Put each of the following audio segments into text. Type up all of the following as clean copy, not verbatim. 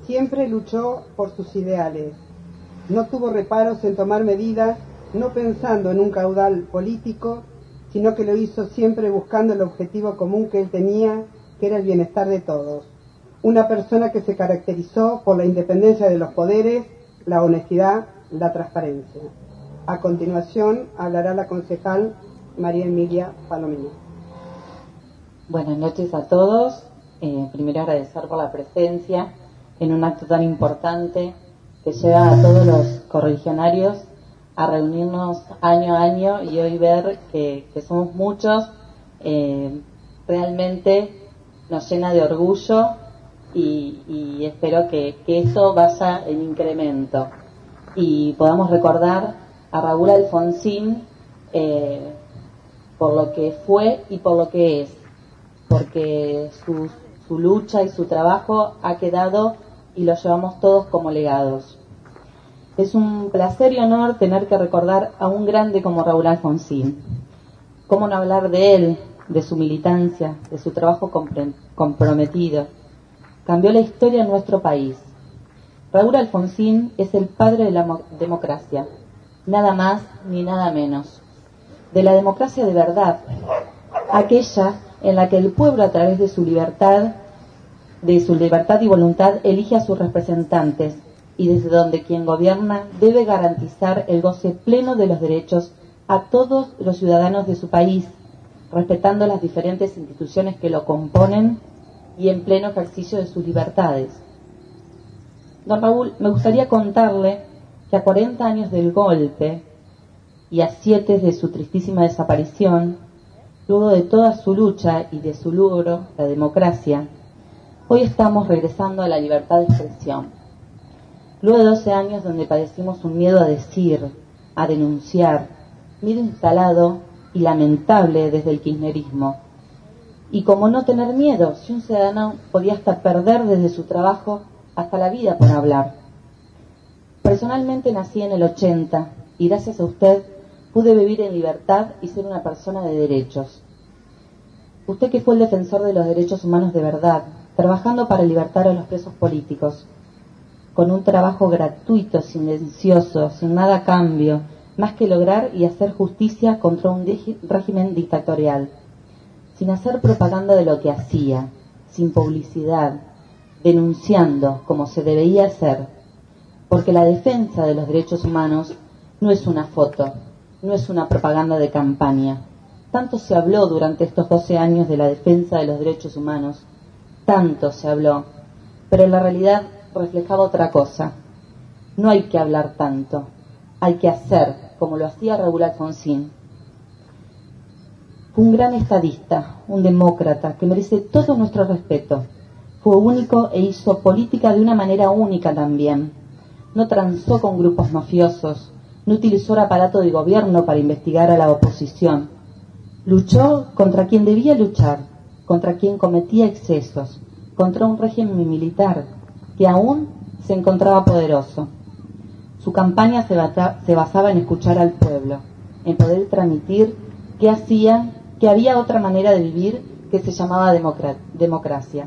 Siempre luchó por sus ideales. No tuvo reparos en tomar medidas, no pensando en un caudal político, sino que lo hizo siempre buscando el objetivo común que él tenía, que era el bienestar de todos. Una persona que se caracterizó por la independencia de los poderes, la honestidad, la transparencia. A continuación hablará la concejal María Emilia Palomino. Buenas noches a todos. Primero agradecer por la presencia en un acto tan importante que lleva a todos los correligionarios a reunirnos año a año y hoy ver que somos muchos, realmente nos llena de orgullo y espero que eso vaya en incremento y podamos recordar a Raúl Alfonsín por lo que fue y por lo que es, porque su lucha y su trabajo ha quedado y lo llevamos todos como legados. Es un placer y honor tener que recordar a un grande como Raúl Alfonsín. ¿Cómo no hablar de él, de su militancia, de su trabajo comprometido? Cambió la historia en nuestro país. Raúl Alfonsín es el padre de la democracia, nada más ni nada menos. De la democracia de verdad, aquella en la que el pueblo a través de su libertad y voluntad elige a sus representantes y desde donde quien gobierna debe garantizar el goce pleno de los derechos a todos los ciudadanos de su país, respetando las diferentes instituciones que lo componen y en pleno ejercicio de sus libertades. Don Raúl, me gustaría contarle que a 40 años del golpe y a 7 de su tristísima desaparición, luego de toda su lucha y de su logro, la democracia, hoy estamos regresando a la libertad de expresión. Luego de 12 años donde padecimos un miedo a decir, a denunciar, miedo instalado y lamentable desde el kirchnerismo. Y como no tener miedo, si un ciudadano podía hasta perder desde su trabajo hasta la vida por hablar. Personalmente nací en el 80 y gracias a usted pude vivir en libertad y ser una persona de derechos. Usted que fue el defensor de los derechos humanos de verdad, trabajando para libertar a los presos políticos, con un trabajo gratuito, silencioso, sin nada a cambio, más que lograr y hacer justicia contra un régimen dictatorial, sin hacer propaganda de lo que hacía, sin publicidad, denunciando como se debía hacer, porque la defensa de los derechos humanos no es una foto, no es una propaganda de campaña. Tanto se habló durante estos 12 años de la defensa de los derechos humanos, tanto se habló, pero en la realidad reflejaba otra cosa. No hay que hablar tanto, hay que hacer, como lo hacía Raúl Alfonsín. Fue un gran estadista, un demócrata, que merece todo nuestro respeto. Fue único e hizo política de una manera única también. No transó con grupos mafiosos, no utilizó el aparato de gobierno para investigar a la oposición. Luchó contra quien debía luchar, contra quien cometía excesos, contra un régimen militar que aún se encontraba poderoso. Su campaña se basaba en escuchar al pueblo, en poder transmitir que había otra manera de vivir que se llamaba democracia.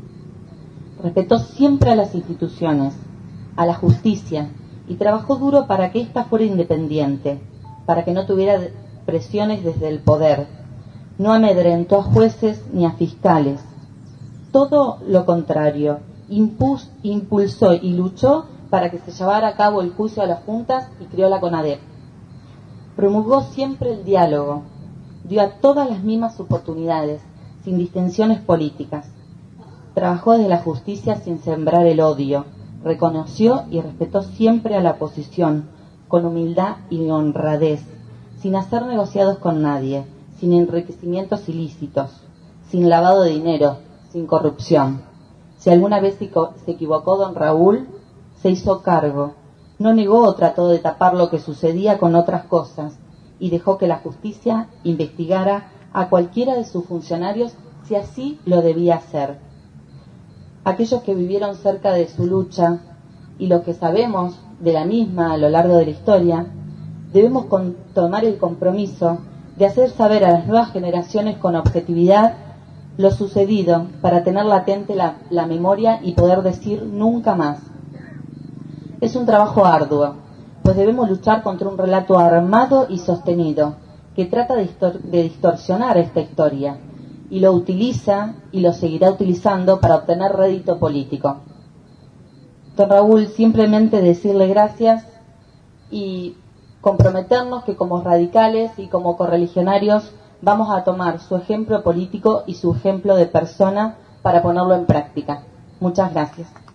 Respetó siempre a las instituciones, a la justicia, y trabajó duro para que ésta fuera independiente, para que no tuviera presiones desde el poder. No amedrentó a jueces ni a fiscales. Todo lo contrario, impulsó y luchó para que se llevara a cabo el juicio a las juntas y creó la CONADEP. Promulgó siempre el diálogo, dio a todas las mismas oportunidades, sin distinciones políticas. Trabajó desde la justicia sin sembrar el odio, reconoció y respetó siempre a la oposición, con humildad y honradez, sin hacer negociados con nadie, sin enriquecimientos ilícitos, sin lavado de dinero, sin corrupción. Si alguna vez se equivocó don Raúl, se hizo cargo, no negó o trató de tapar lo que sucedía con otras cosas y dejó que la justicia investigara a cualquiera de sus funcionarios si así lo debía hacer. Aquellos que vivieron cerca de su lucha y los que sabemos de la misma a lo largo de la historia, debemos tomar el compromiso de hacer saber a las nuevas generaciones con objetividad lo sucedido para tener latente la memoria y poder decir nunca más. Es un trabajo arduo, pues debemos luchar contra un relato armado y sostenido que trata de distorsionar esta historia y lo utiliza y lo seguirá utilizando para obtener rédito político. Don Raúl, simplemente decirle gracias y comprometernos que como radicales y como correligionarios vamos a tomar su ejemplo político y su ejemplo de persona para ponerlo en práctica. Muchas gracias.